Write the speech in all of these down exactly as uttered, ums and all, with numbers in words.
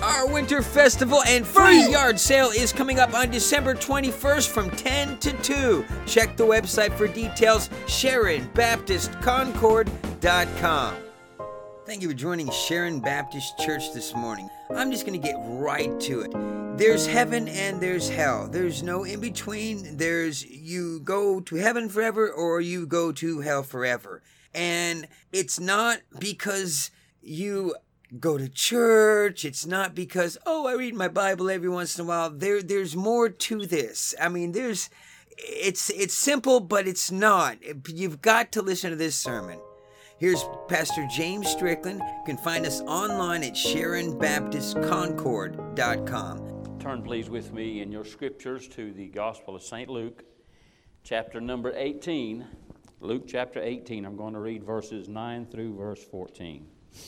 Our winter festival and free yard sale is coming up on December twenty-first from ten to two. Check the website for details, Sharon Baptist Concord dot com. Thank you for joining Sharon Baptist Church this morning. I'm just going to get right to it. There's heaven and there's hell. There's no in between. There's you go to heaven forever or you go to hell forever. And it's not because you go to church. It's not because, oh, I read my Bible every once in a while. There, there's more to this. I mean, there's, it's, it's simple, but it's not. You've got to listen to this sermon. Here's Pastor James Strickland. You can find us online at Sharon Baptist Concord dot com. Turn please with me in your scriptures to the Gospel of Saint Luke, chapter number eighteen. Luke chapter eighteen. I'm going to read verses nine through verse fourteen.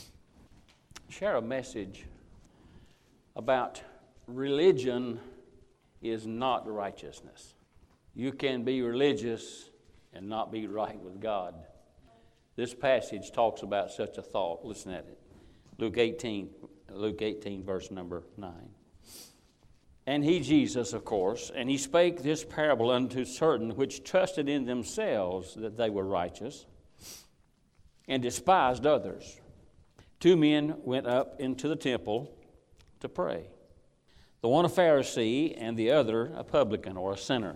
Share a message about religion is not righteousness. You can be religious and not be right with God. This passage talks about such a thought. Listen at it. Luke eighteen, Luke eighteen, verse number nine. And he, Jesus, of course, and he spake this parable unto certain which trusted in themselves that they were righteous, and despised others. Two men went up into the temple to pray, the one a Pharisee and the other a publican or a sinner.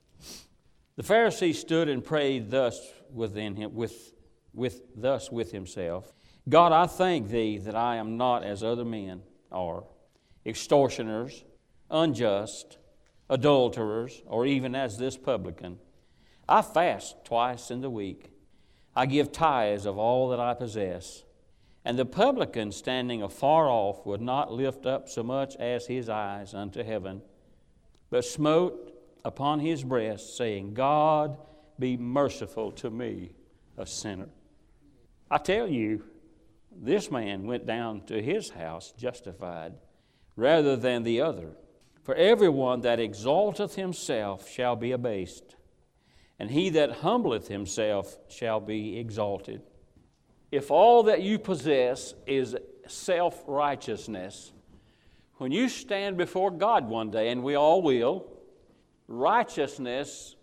The Pharisee stood and prayed thus within him, with with thus with himself, God, I thank thee that I am not as other men are, extortioners, unjust, adulterers, or even as this publican. I fast twice in the week. I give tithes of all that I possess. And the publican, standing afar off, would not lift up so much as his eyes unto heaven, but smote upon his breast, saying, God, be merciful to me, a sinner. I tell you, this man went down to his house justified rather than the other. For everyone that exalteth himself shall be abased, and he that humbleth himself shall be exalted. If all that you possess is self-righteousness, when you stand before God one day, and we all will, righteousness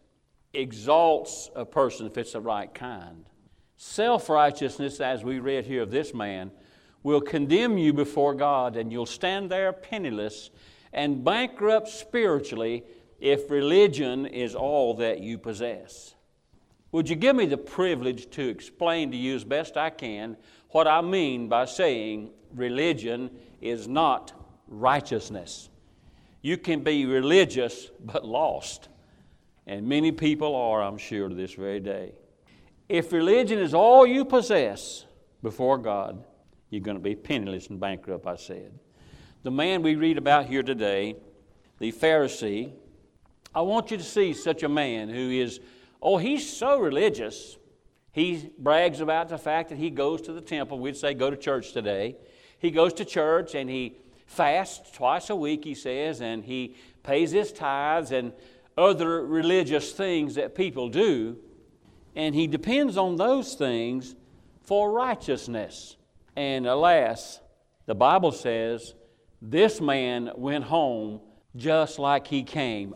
exalts a person if it's the right kind. Self-righteousness, as we read here of this man, will condemn you before God, and you'll stand there penniless and bankrupt spiritually if religion is all that you possess. Would you give me the privilege to explain to you as best I can what I mean by saying religion is not righteousness? You can be religious but lost, and many people are, I'm sure, to this very day. If religion is all you possess before God, you're going to be penniless and bankrupt, I said. The man we read about here today, the Pharisee, I want you to see such a man who is, oh, he's so religious. He brags about the fact that he goes to the temple. We'd say go to church today. He goes to church and he fasts twice a week, he says, and he pays his tithes and other religious things that people do. And he depends on those things for righteousness. And alas, the Bible says, this man went home just like he came,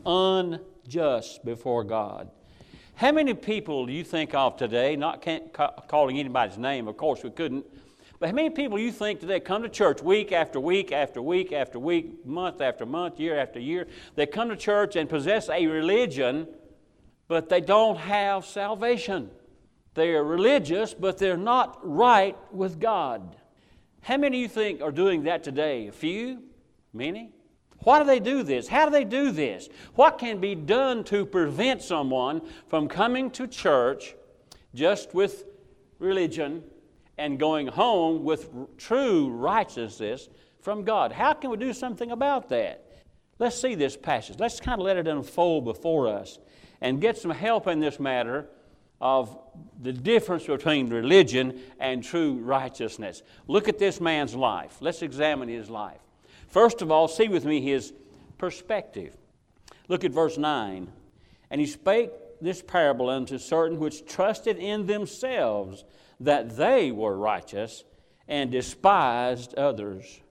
unjust before God. How many people do you think of today, not can't, ca- calling anybody's name, of course we couldn't, but how many people do you think today come to church week after week after week after week, month after month, year after year? They come to church and possess a religion, but they don't have salvation. They are religious, but they're not right with God. How many of you think are doing that today? A few? Many? Why do they do this? How do they do this? What can be done to prevent someone from coming to church just with religion and going home with true righteousness from God? How can we do something about that? Let's see this passage. Let's kind of let it unfold before us and get some help in this matter of the difference between religion and true righteousness. Look at this man's life. Let's examine his life. First of all, see with me his perspective. Look at verse nine. And he spake this parable unto certain which trusted in themselves that they were righteous and despised others.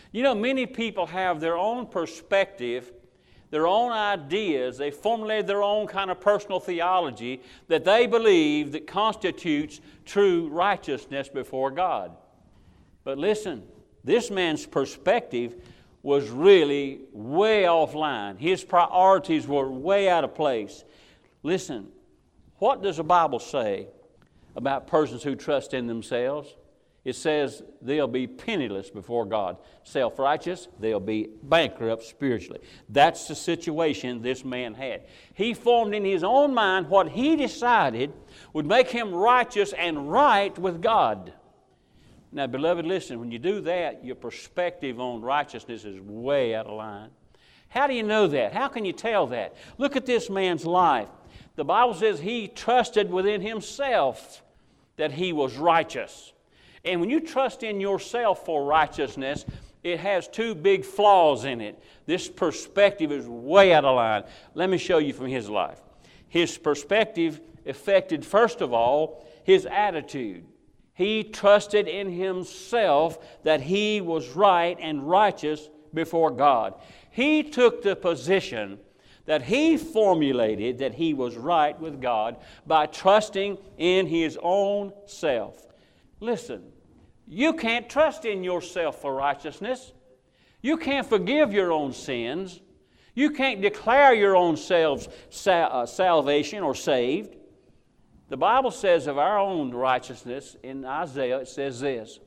You know, many people have their own perspective, their own ideas. They formulate their own kind of personal theology that they believe that constitutes true righteousness before God. But listen, this man's perspective was really way offline. His priorities were way out of place. Listen, what does the Bible say about persons who trust in themselves? It says they'll be penniless before God. Self-righteous, they'll be bankrupt spiritually. That's the situation this man had. He formed in his own mind what he decided would make him righteous and right with God. Now, beloved, listen, when you do that, your perspective on righteousness is way out of line. How do you know that? How can you tell that? Look at this man's life. The Bible says he trusted within himself that he was righteous. And when you trust in yourself for righteousness, it has two big flaws in it. This perspective is way out of line. Let me show you from his life. His perspective affected, first of all, his attitude. He trusted in himself that he was right and righteous before God. He took the position that he formulated that he was right with God by trusting in his own self. Listen, you can't trust in yourself for righteousness. You can't forgive your own sins. You can't declare your own selves sal- uh, salvation or saved. The Bible says of our own righteousness in Isaiah, it says this.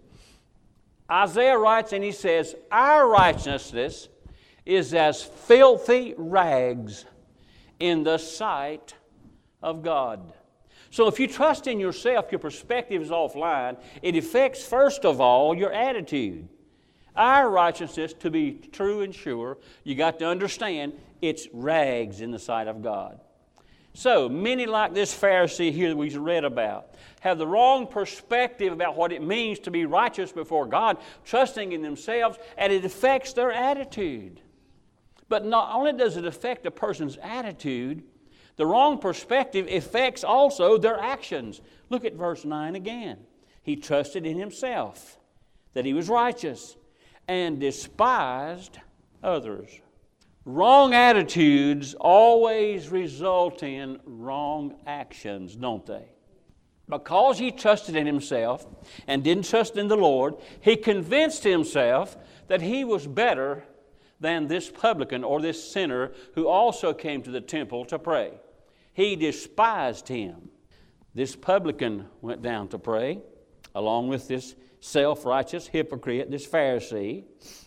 Isaiah writes and he says, our righteousness is as filthy rags in the sight of God. So if you trust in yourself, your perspective is offline. It affects, first of all, your attitude. Our righteousness, to be true and sure, you got to understand, it's rags in the sight of God. So, many like this Pharisee here that we read about have the wrong perspective about what it means to be righteous before God, trusting in themselves, and it affects their attitude. But not only does it affect a person's attitude, the wrong perspective affects also their actions. Look at verse nine again. He trusted in himself that he was righteous and despised others. Wrong attitudes always result in wrong actions, don't they? Because he trusted in himself and didn't trust in the Lord, he convinced himself that he was better than this publican or this sinner who also came to the temple to pray. He despised him. This publican went down to pray along with this self-righteous hypocrite, this Pharisee.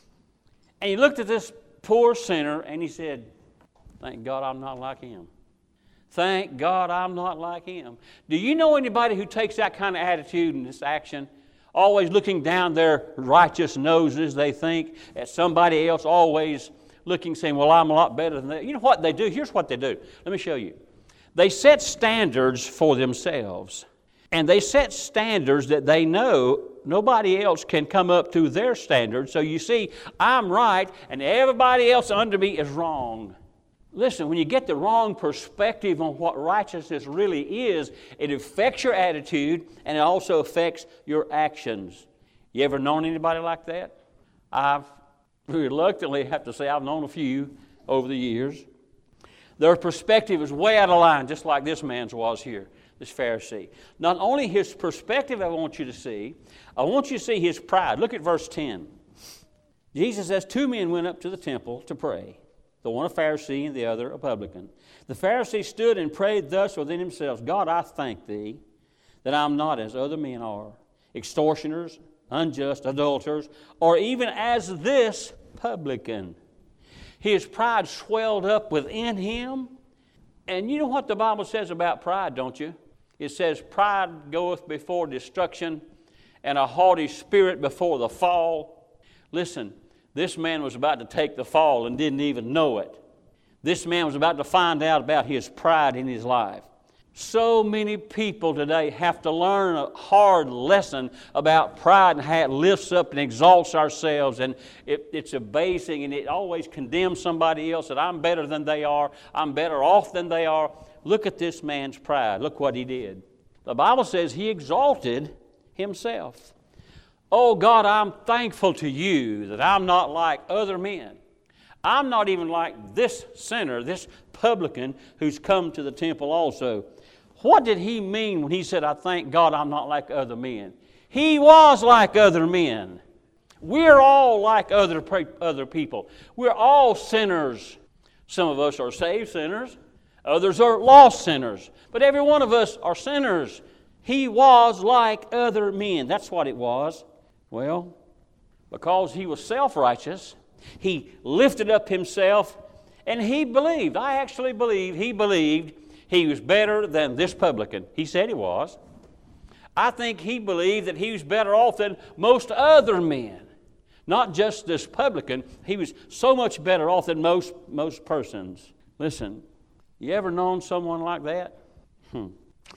And he looked at this poor sinner and he said, thank God I'm not like him. Thank God I'm not like him. Do you know anybody who takes that kind of attitude and this action? Always looking down their righteous noses, they think, at somebody else, always looking, saying, well, I'm a lot better than that. You know what they do? Here's what they do. Let me show you. They set standards for themselves. And they set standards that they know nobody else can come up to their standards. So you see, I'm right and everybody else under me is wrong. Listen, when you get the wrong perspective on what righteousness really is, it affects your attitude and it also affects your actions. You ever known anybody like that? I've reluctantly have to say I've known a few over the years. Their perspective is way out of line, just like this man's was here, this Pharisee. Not only his perspective I want you to see, I want you to see his pride. Look at verse ten. Jesus says, two men went up to the temple to pray, the one a Pharisee and the other a publican. The Pharisee stood and prayed thus within himself, God, I thank thee that I'm not as other men are, extortioners, unjust, adulterers, or even as this publican. His pride swelled up within him. And you know what the Bible says about pride, don't you? It says, pride goeth before destruction, and a haughty spirit before the fall. Listen, this man was about to take the fall and didn't even know it. This man was about to find out about his pride in his life. So many people today have to learn a hard lesson about pride and how it lifts up and exalts ourselves, and it, it's abasing, and it always condemns somebody else that I'm better than they are, I'm better off than they are. Look at this man's pride. Look what he did. The Bible says he exalted himself Oh God, I'm thankful to you that I'm not like other men. I'm not even like this sinner, this publican who's come to the temple also. What did he mean when he said, I thank God I'm not like other men? He was like other men. We're all like other, other people. We're all sinners. Some of us are saved sinners. Others are lost sinners. But every one of us are sinners. He was like other men. That's what it was. Well, because he was self-righteous, he lifted up himself and he believed. I actually believe he believed he was better than this publican. He said he was. I think he believed that he was better off than most other men. Not just this publican. He was so much better off than most, most persons. Listen, you ever known someone like that? Hmm.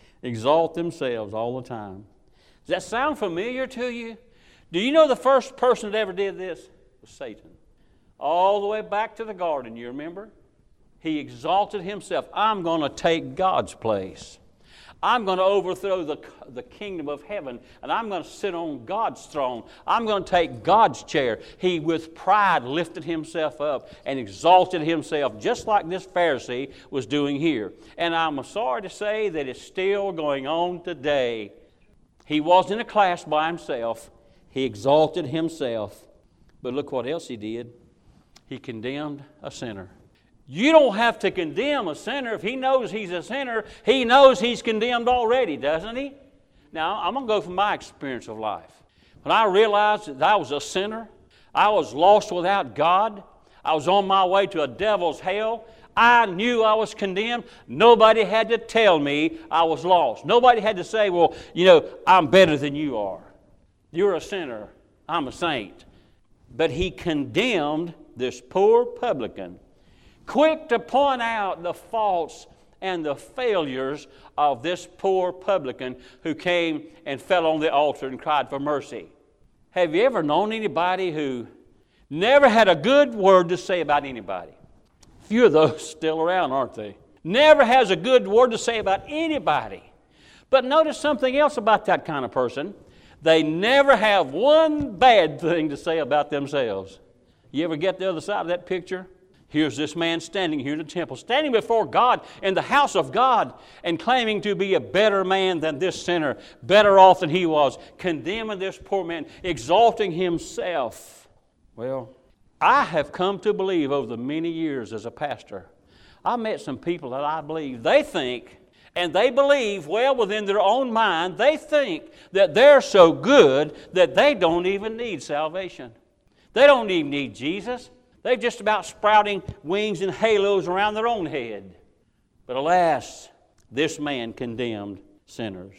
Exalt themselves all the time. Does that sound familiar to you? Do you know the first person that ever did this was Satan? All the way back to the garden, you remember? He exalted himself. I'm going to take God's place. I'm going to overthrow the, the kingdom of heaven, and I'm going to sit on God's throne. I'm going to take God's chair. He, with pride, lifted himself up and exalted himself, just like this Pharisee was doing here. And I'm sorry to say that it's still going on today. He was in a class by himself. He exalted himself. But look what else he did. He condemned a sinner. You don't have to condemn a sinner. If he knows he's a sinner, he knows he's condemned already, doesn't he? Now, I'm going to go from my experience of life. When I realized that I was a sinner, I was lost without God, I was on my way to a devil's hell, I knew I was condemned. Nobody had to tell me I was lost. Nobody had to say, well, you know, I'm better than you are. You're a sinner. I'm a saint. But he condemned this poor publican, quick to point out the faults and the failures of this poor publican who came and fell on the altar and cried for mercy. Have you ever known anybody who never had a good word to say about anybody? Few of those still around, aren't they? Never has a good word to say about anybody. But notice something else about that kind of person. They never have one bad thing to say about themselves. You ever get the other side of that picture? Here's this man standing here in the temple, standing before God in the house of God and claiming to be a better man than this sinner, better off than he was, condemning this poor man, exalting himself. Well, I have come to believe over the many years as a pastor, I met some people that I believe they think and they believe, well, within their own mind, they think that they're so good that they don't even need salvation. They don't even need Jesus. They're just about sprouting wings and halos around their own head. But alas, this man condemned sinners.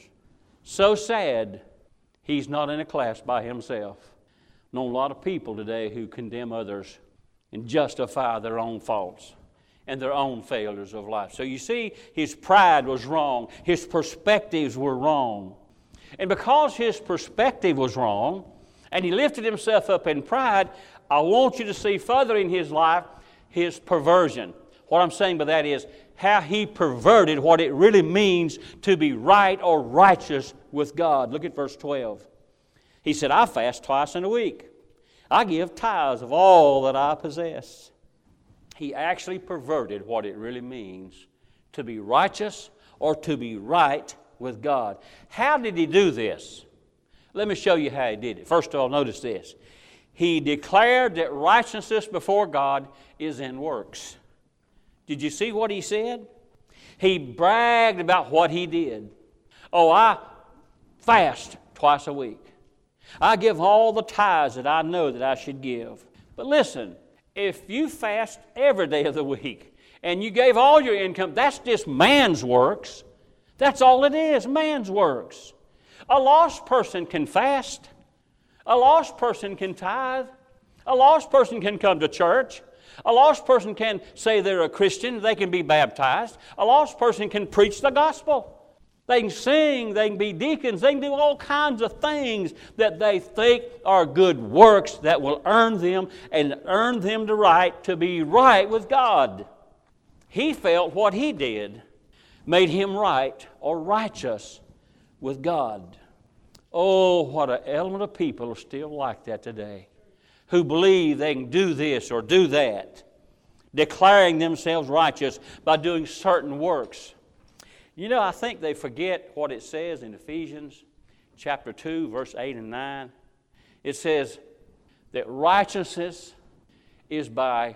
So sad, he's not in a class by himself. I know a lot of people today who condemn others and justify their own faults and their own failures of life. So you see, his pride was wrong. His perspectives were wrong. And because his perspective was wrong, and he lifted himself up in pride, I want you to see further in his life his perversion. What I'm saying by that is how he perverted what it really means to be right or righteous with God. Look at verse twelve. He said, I fast twice in a week. I give tithes of all that I possess. He actually perverted what it really means to be righteous or to be right with God. How did he do this? Let me show you how he did it. First of all, notice this. He declared that righteousness before God is in works. Did you see what he said? He bragged about what he did. Oh, I fast twice a week. I give all the tithes that I know that I should give. But listen, if you fast every day of the week and you gave all your income, that's just man's works. That's all it is, man's works. A lost person can fast. A lost person can tithe. A lost person can come to church. A lost person can say they're a Christian. They can be baptized. A lost person can preach the gospel. They can sing. They can be deacons. They can do all kinds of things that they think are good works that will earn them and earn them the right to be right with God. He felt what he did made him right or righteous with God. Oh, what an element of people are still like that today, who believe they can do this or do that, declaring themselves righteous by doing certain works. You know, I think they forget what it says in Ephesians chapter two, verse eight and nine. It says that righteousness is by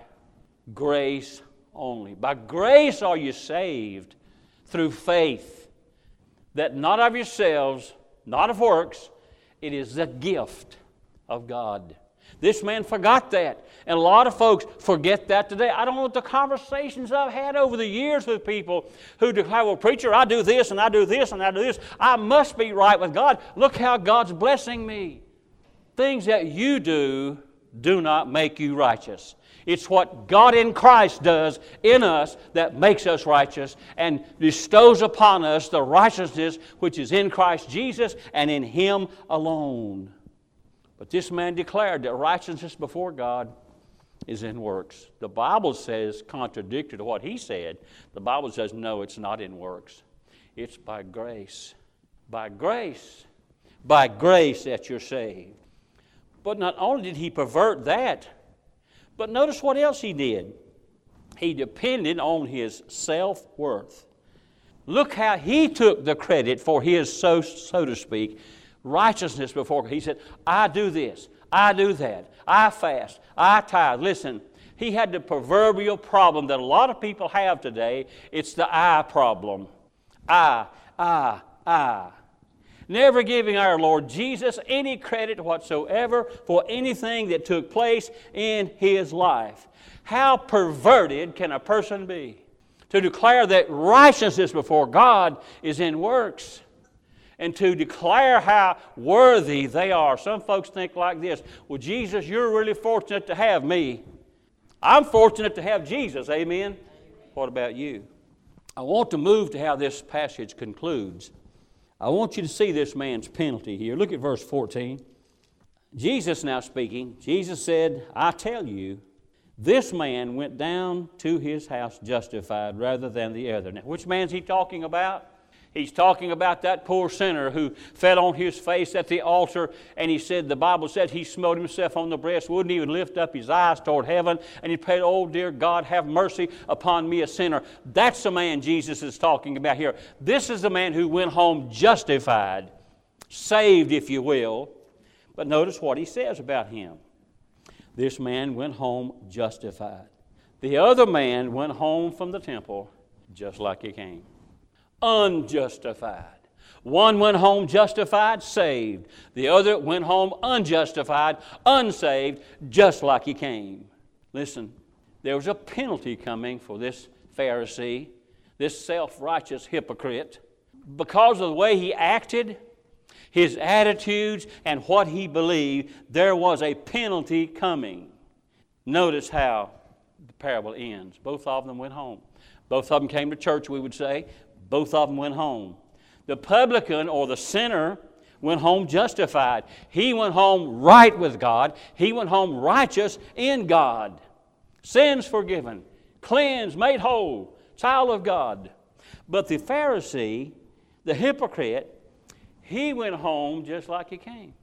grace only. By grace are you saved through faith, that not of yourselves, not of works, it is the gift of God. This man forgot that. And a lot of folks forget that today. I don't know what the conversations I've had over the years with people who declare, well, preacher, I do this and I do this and I do this. I must be right with God. Look how God's blessing me. Things that you do do not make you righteous. It's what God in Christ does in us that makes us righteous and bestows upon us the righteousness which is in Christ Jesus and in Him alone. But this man declared that righteousness before God is in works. The Bible says, contradictory to what he said, the Bible says, no, it's not in works. It's by grace. By grace. By grace that you're saved. But not only did he pervert that, but notice what else he did. He depended on his self-worth. Look how he took the credit for his, so, so to speak, righteousness before God. He said, I do this, I do that, I fast, I tithe. Listen, he had the proverbial problem that a lot of people have today. It's the I problem. I, I, I. Never giving our Lord Jesus any credit whatsoever for anything that took place in His life. How perverted can a person be to declare that righteousness before God is in works? And to declare how worthy they are. Some folks think like this, well, Jesus, you're really fortunate to have me. I'm fortunate to have Jesus, amen? What about you? I want to move to how this passage concludes. I want you to see this man's penalty here. Look at verse fourteen. Jesus now speaking, Jesus said, I tell you, this man went down to his house justified rather than the other. Now, which man's he talking about? He's talking about that poor sinner who fell on his face at the altar, and he said, the Bible said he smote himself on the breast, wouldn't even lift up his eyes toward heaven, and he prayed, oh dear God, have mercy upon me, a sinner. That's the man Jesus is talking about here. This is the man who went home justified, saved, if you will. But notice what he says about him. This man went home justified. The other man went home from the temple just like he came. Unjustified. One went home justified, saved. The other went home unjustified, unsaved, just like he came. Listen, there was a penalty coming for this Pharisee, this self-righteous hypocrite. Because of the way he acted, his attitudes, and what he believed, there was a penalty coming. Notice how the parable ends. Both of them went home. Both of them came to church, we would say. Both of them went home. The publican or the sinner went home justified. He went home right with God. He went home righteous in God. Sins forgiven, cleansed, made whole, child of God. But the Pharisee, the hypocrite, he went home just like he came.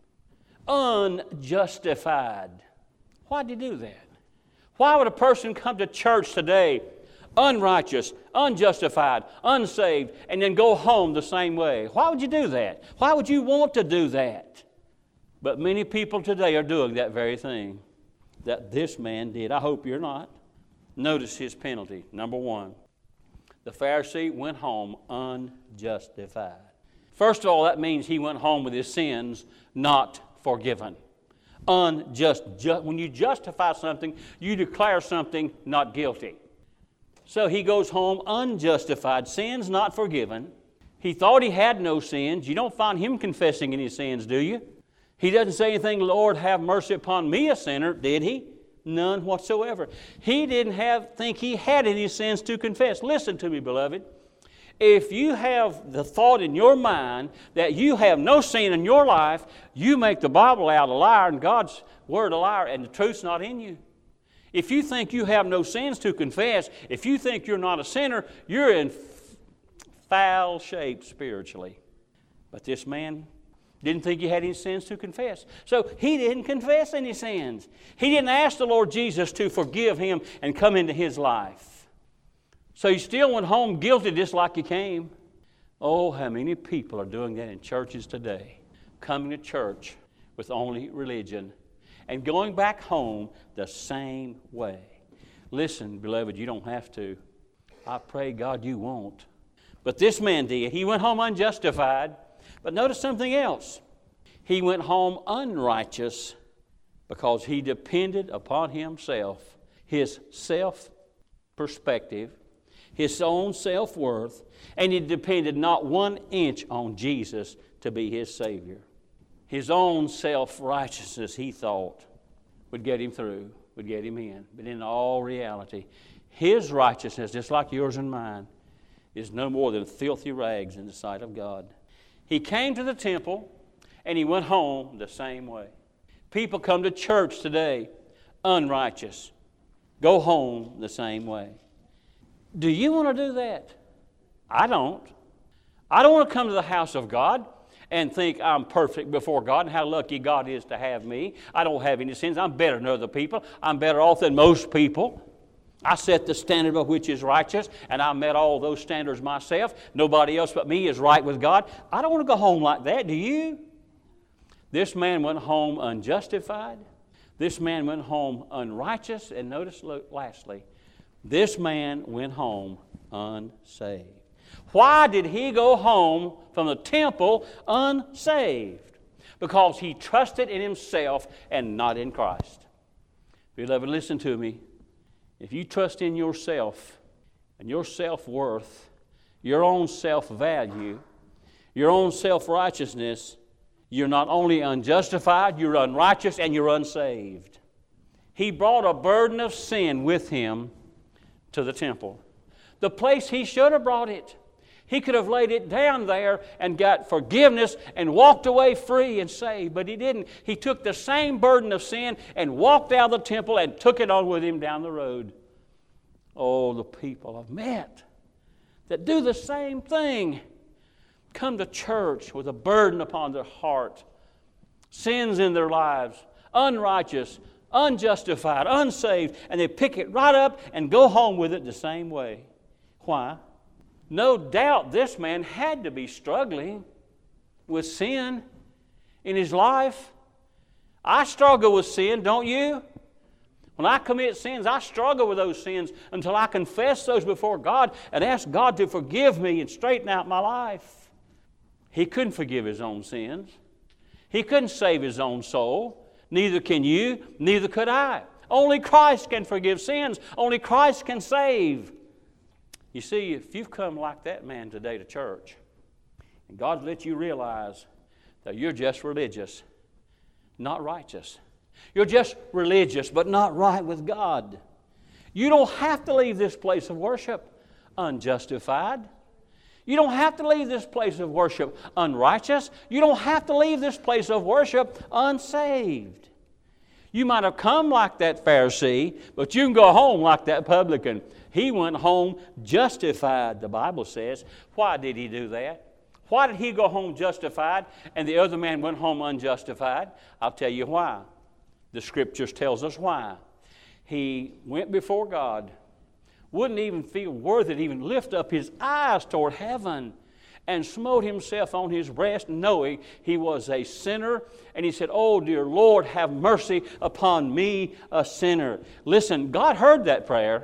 Unjustified. Why did he do that? Why would a person come to church today unrighteous, unjustified, unsaved, and then go home the same way? Why would you do that? Why would you want to do that? But many people today are doing that very thing that this man did. I hope you're not. Notice his penalty. Number one, the Pharisee went home unjustified. First of all, that means he went home with his sins not forgiven. Unjust. Ju- when you justify something, you declare something not guilty. So he goes home unjustified, sins not forgiven. He thought he had no sins. You don't find him confessing any sins, do you? He doesn't say anything, Lord, have mercy upon me, a sinner, did he? None whatsoever. He didn't have think he had any sins to confess. Listen to me, beloved. If you have the thought in your mind that you have no sin in your life, you make the Bible out a liar and God's Word a liar, and the truth's not in you. If you think you have no sins to confess, if you think you're not a sinner, you're in foul shape spiritually. But this man Didn't think he had any sins to confess. So he didn't confess any sins. He didn't ask the Lord Jesus to forgive him and come into his life. So he still went home guilty just like he came. Oh, how many people are doing that in churches today. Coming to church with only religion and going back home the same way. Listen, beloved, you don't have to. I pray God you won't. But this man did. He went home unjustified. But notice something else. He went home unrighteous because he depended upon himself, his self-perspective, his own self-worth, and he depended not one inch on Jesus to be his Savior. His own self-righteousness, he thought, would get him through, would get him in. But in all reality, his righteousness, just like yours and mine, is no more than filthy rags in the sight of God. He came to the temple and he went home the same way. People come to church today unrighteous, go home the same way. Do you want to do that? I don't. I don't want to come to the house of God and think I'm perfect before God and how lucky God is to have me. I don't have any sins. I'm better than other people. I'm better off than most people. I set the standard by which is righteous, and I met all those standards myself. Nobody else but me is right with God. I don't want to go home like that, do you? This man went home unjustified. This man went home unrighteous. And notice, look, lastly, this man went home unsaved. Why did he go home from the temple unsaved? Because he trusted in himself and not in Christ. Beloved, listen to me. If you trust in yourself and your self-worth, your own self-value, your own self-righteousness, you're not only unjustified, you're unrighteous, and you're unsaved. He brought a burden of sin with him to the temple. The place he should have brought it. He could have laid it down there and got forgiveness and walked away free and saved, but he didn't. He took the same burden of sin and walked out of the temple and took it on with him down the road. Oh, the people I've met that do the same thing come to church with a burden upon their heart, sins in their lives, unrighteous, unjustified, unsaved, and they pick it right up and go home with it the same way. Why? No doubt this man had to be struggling with sin in his life. I struggle with sin, don't you? When I commit sins, I struggle with those sins until I confess those before God and ask God to forgive me and straighten out my life. He couldn't forgive his own sins. He couldn't save his own soul. Neither can you, neither could I. Only Christ can forgive sins. Only Christ can save. You see, if you've come like that man today to church, and God's let you realize that you're just religious, not righteous. You're just religious, but not right with God. You don't have to leave this place of worship unjustified. You don't have to leave this place of worship unrighteous. You don't have to leave this place of worship unsaved. You might have come like that Pharisee, but you can go home like that publican. He went home justified, the Bible says. Why did he do that? Why did he go home justified and the other man went home unjustified? I'll tell you why. The Scriptures tells us why. He went before God, wouldn't even feel worthy to even lift up his eyes toward heaven, and smote himself on his breast, knowing he was a sinner. And he said, "Oh, dear Lord, have mercy upon me, a sinner." Listen, God heard that prayer.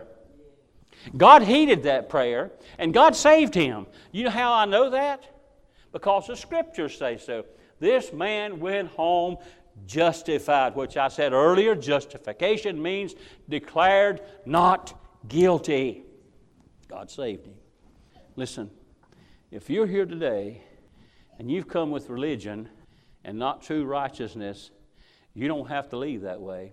God heeded that prayer, and God saved him. You know how I know that? Because the Scriptures say so. This man went home justified, which I said earlier, justification means declared not guilty. God saved him. Listen, if you're here today and you've come with religion and not true righteousness, you don't have to leave that way.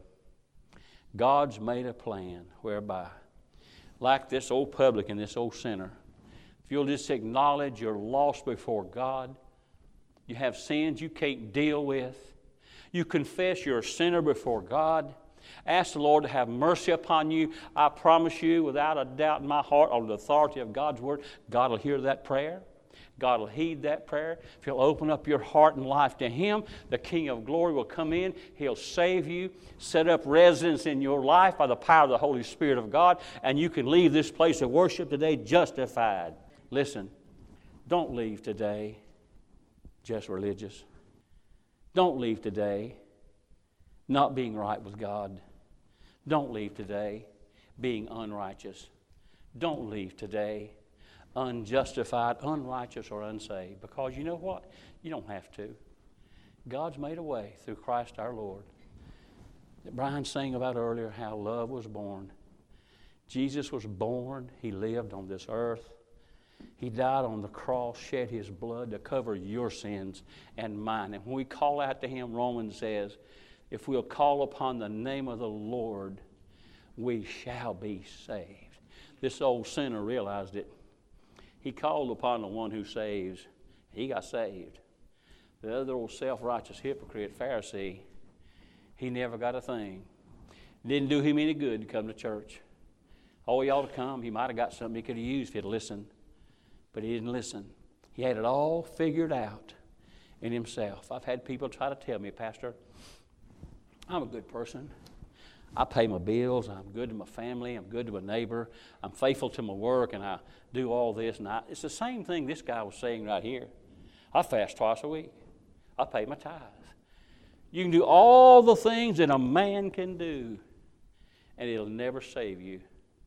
God's made a plan whereby, like this old publican, this old sinner, if you'll just acknowledge you're lost before God, you have sins you can't deal with, you confess you're a sinner before God, ask the Lord to have mercy upon you. I promise you, without a doubt in my heart, on the authority of God's Word, God will hear that prayer. God will heed that prayer. If you'll open up your heart and life to Him, the King of glory will come in. He'll save you, set up residence in your life by the power of the Holy Spirit of God, and you can leave this place of worship today justified. Listen, don't leave today just religious. Don't leave today not being right with God. Don't leave today being unrighteous. Don't leave today unjustified, unrighteous, or unsaved. Because you know what? You don't have to. God's made a way through Christ our Lord. That Brian sang about earlier, how love was born. Jesus was born. He lived on this earth. He died on the cross, shed His blood to cover your sins and mine. And when we call out to Him, Romans says, if we'll call upon the name of the Lord, we shall be saved. This old sinner realized it. He called upon the one who saves. He got saved. The other old self-righteous hypocrite, Pharisee, he never got a thing. Didn't do him any good to come to church. Oh, he ought to come. He might have got something he could have used if he'd listened. But he didn't listen. He had it all figured out in himself. I've had people try to tell me, Pastor, I'm a good person. I pay my bills. I'm good to my family. I'm good to my neighbor. I'm faithful to my work, and I do all this. And I, it's the same thing this guy was saying right here. I fast twice a week. I pay my tithes. You can do all the things that a man can do, and it'll never save you.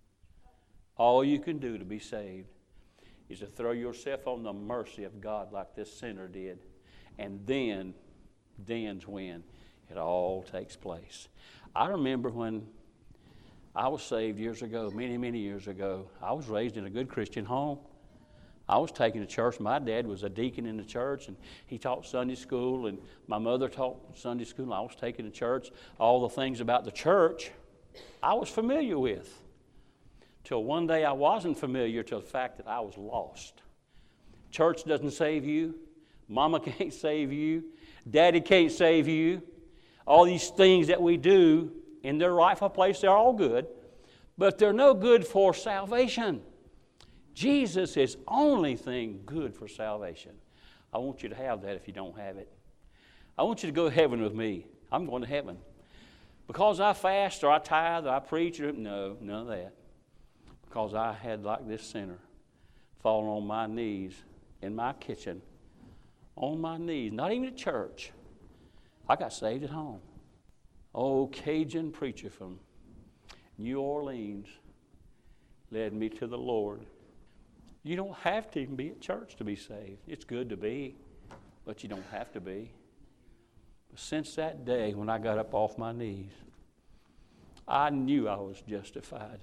All you can do to be saved is to throw yourself on the mercy of God like this sinner did. And then, then's when it all takes place. I remember when I was saved years ago, many, many years ago. I was raised in a good Christian home. I was taken to church. My dad was a deacon in the church, and he taught Sunday school, and my mother taught Sunday school, and I was taken to church. All the things about the church I was familiar with. Till one day I wasn't familiar to the fact that I was lost. Church doesn't save you. Mama can't save you. Daddy can't save you. All these things that we do in their rightful place, they're all good, but they're no good for salvation. Jesus is only thing good for salvation. I want you to have that if you don't have it. I want you to go to heaven with me. I'm going to heaven. Because I fast or I tithe or I preach, or, no, none of that. Because I had, like this sinner, fallen on my knees in my kitchen, on my knees, not even at church. I got saved at home. Old Cajun preacher from New Orleans led me to the Lord. You don't have to even be at church to be saved. It's good to be, but you don't have to be. But since that day when I got up off my knees, I knew I was justified.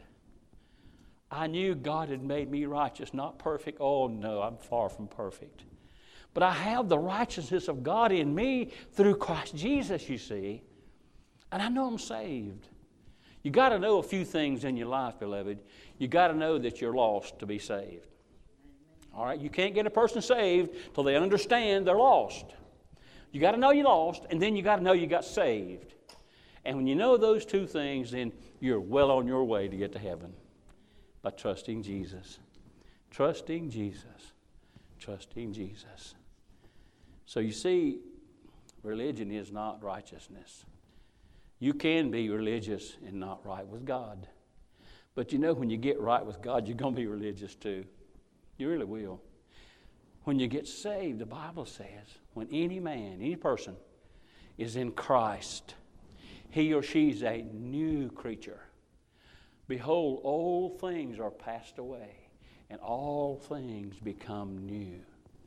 I knew God had made me righteous, not perfect. Oh, no, I'm far from perfect. But I have the righteousness of God in me through Christ Jesus, you see. And I know I'm saved. You got to know a few things in your life, beloved. You got to know that you're lost to be saved. All right? You can't get a person saved till they understand they're lost. You got to know you're lost, and then you got to know you got saved. And when you know those two things, then you're well on your way to get to heaven by trusting Jesus. Trusting Jesus. Trusting Jesus. So you see, religion is not righteousness. You can be religious and not right with God. But you know, when you get right with God, you're going to be religious too. You really will. When you get saved, the Bible says, when any man, any person is in Christ, he or she is a new creature. Behold, old things are passed away, and all things become new.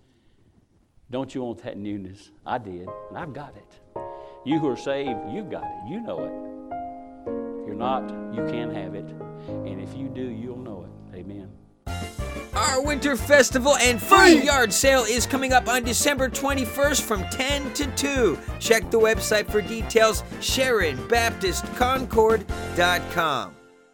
Don't you want that newness? I did, and I've got it. You who are saved, you've got it. You know it. If you're not, you can have it. And if you do, you'll know it. Amen. Our winter festival and free yard sale is coming up on December twenty-first from ten to two. Check the website for details, Sharon Baptist Concord dot com.